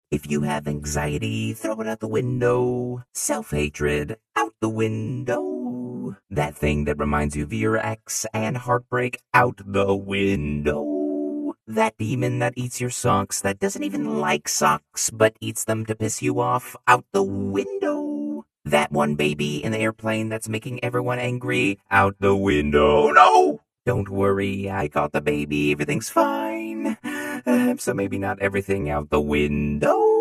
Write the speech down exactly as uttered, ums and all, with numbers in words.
If you have anxiety, throw it out the window. Self-hatred, out the window. That thing that reminds you of your ex and heartbreak, out the window. That demon that eats your socks, that doesn't even like socks, but eats them to piss you off, out the window. That one baby in the airplane that's making everyone angry, out the window. No! Don't worry, I got the baby, everything's fine. Uh, so maybe not everything out the window.